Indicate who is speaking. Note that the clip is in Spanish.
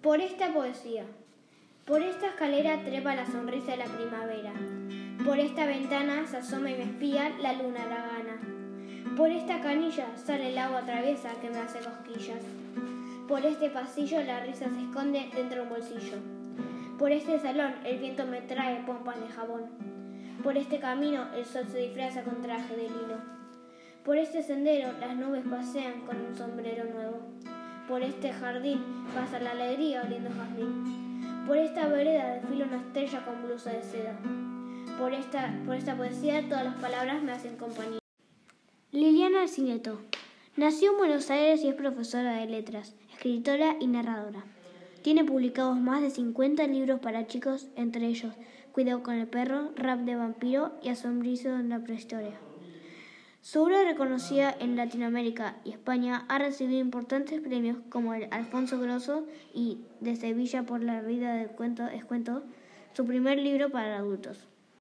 Speaker 1: Por esta poesía. Por esta escalera trepa la sonrisa de la primavera. Por esta ventana se asoma y me espía la luna la gana. Por esta canilla sale el agua traviesa que me hace cosquillas. Por este pasillo la risa se esconde dentro de un bolsillo. Por este salón el viento me trae pompas de jabón. Por este camino el sol se disfraza con traje de lino. Por este sendero las nubes pasean con un sombrero nuevo. Por este jardín pasa la alegría oliendo jazmín. Por esta vereda desfila una estrella con blusa de seda. Por esta poesía todas las palabras me hacen compañía. Liliana Alcineto. Nació en Buenos Aires y es profesora de letras, escritora y narradora. Tiene publicados más de 50 libros para chicos, entre ellos Cuidado con el perro, Rap de vampiro y Asombrizo en la prehistoria. Su obra, reconocida en Latinoamérica y España, ha recibido importantes premios como el Alfonso Grosso y de Sevilla por La vida del cuento es cuento, su primer libro para adultos.